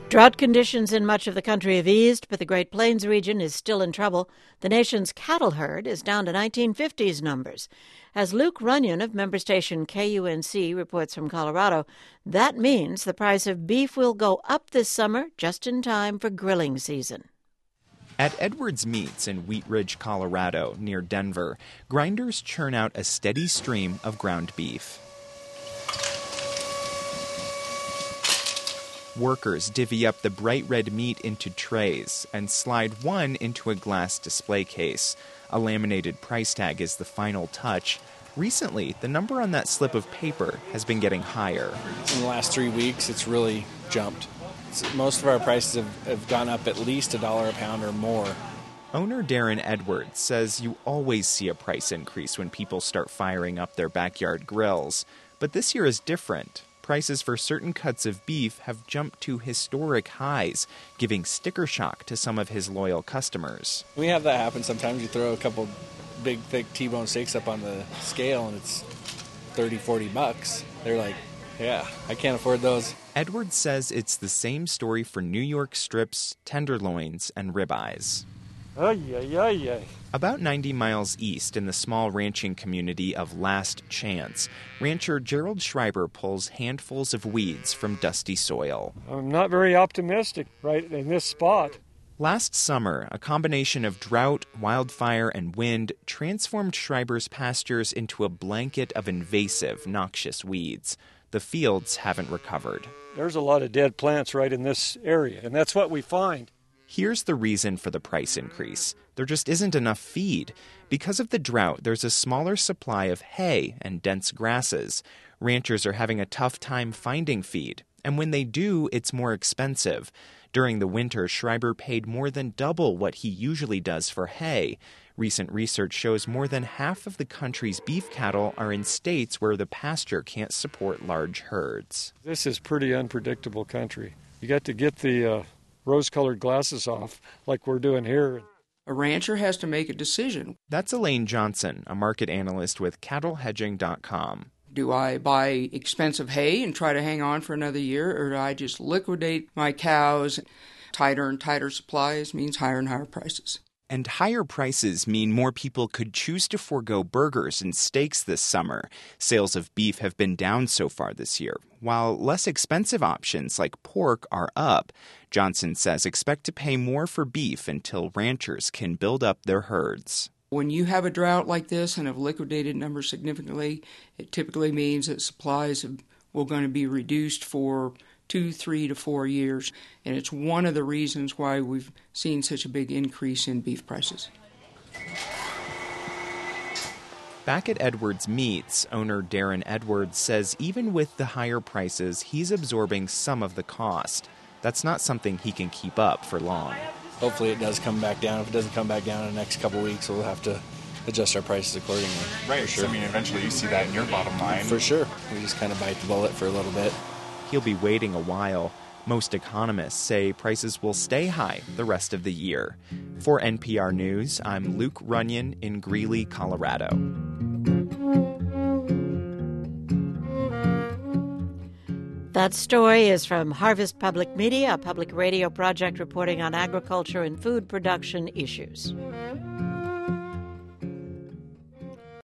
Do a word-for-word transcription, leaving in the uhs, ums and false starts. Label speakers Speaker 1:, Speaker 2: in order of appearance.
Speaker 1: Drought conditions in much of the country have eased, but the Great Plains region is still in trouble. The nation's cattle herd is down to nineteen fifties numbers. As Luke Runyon of member station K U N C reports from Colorado, that means the price of beef will go up this summer just in time for grilling season.
Speaker 2: At Edwards Meats in Wheat Ridge, Colorado, near Denver, grinders churn out a steady stream of ground beef. Workers divvy up the bright red meat into trays and slide one into a glass display case. A laminated price tag is the final touch. Recently, the number on that slip of paper has been getting higher.
Speaker 3: In the last three weeks, it's really jumped. Most of our prices have, have gone up at least a dollar a pound or more.
Speaker 2: Owner Darren Edwards says you always see a price increase when people start firing up their backyard grills. But this year is different. Prices for certain cuts of beef have jumped to historic highs, giving sticker shock to some of his loyal customers.
Speaker 3: We have that happen sometimes. You throw a couple big, thick T-bone steaks up on the scale and it's thirty, forty bucks. They're like, yeah, I can't afford those.
Speaker 2: Edwards says it's the same story for New York strips, tenderloins, and ribeyes.
Speaker 4: Ay, ay, ay, ay.
Speaker 2: About ninety miles east in the small ranching community of Last Chance, rancher Gerald Schreiber pulls handfuls of weeds from dusty soil.
Speaker 4: I'm not very optimistic right in this spot.
Speaker 2: Last summer, a combination of drought, wildfire, and wind transformed Schreiber's pastures into a blanket of invasive, noxious weeds. The fields haven't recovered.
Speaker 4: There's a lot of dead plants right in this area, and that's what we find.
Speaker 2: Here's the reason for the price increase. There just isn't enough feed. Because of the drought, there's a smaller supply of hay and dense grasses. Ranchers are having a tough time finding feed, and when they do, it's more expensive. During the winter, Schreiber paid more than double what he usually does for hay. Recent research shows more than half of the country's beef cattle are in states where the pasture can't support large herds.
Speaker 4: This is pretty unpredictable country. You got to get the uh, rose-colored glasses off like we're doing here.
Speaker 5: A rancher has to make a decision.
Speaker 2: That's Elaine Johnson, a market analyst with cattle hedging dot com.
Speaker 5: Do I buy expensive hay and try to hang on for another year, or do I just liquidate my cows? Tighter and tighter supplies means higher and higher prices.
Speaker 2: And higher prices mean more people could choose to forego burgers and steaks this summer. Sales of beef have been down so far this year, while less expensive options like pork are up. Johnson says expect to pay more for beef until ranchers can build up their herds.
Speaker 5: When you have a drought like this and have liquidated numbers significantly, it typically means that supplies will going to be reduced for two, three to four years. And it's one of the reasons why we've seen such a big increase in beef prices.
Speaker 2: Back at Edwards Meats, owner Darren Edwards says even with the higher prices, he's absorbing some of the cost. That's not something he can keep up for long.
Speaker 3: Hopefully it does come back down. If it doesn't come back down in the next couple of weeks, we'll have to adjust our prices accordingly.
Speaker 6: Right,
Speaker 3: for sure.
Speaker 6: so I mean, eventually you see that in your bottom line.
Speaker 3: For sure. We just kind of bite the bullet for a little bit.
Speaker 2: He'll be waiting a while. Most economists say prices will stay high the rest of the year. For N P R News, I'm Luke Runyon in Greeley, Colorado.
Speaker 1: That story is from Harvest Public Media, a public radio project reporting on agriculture and food production issues.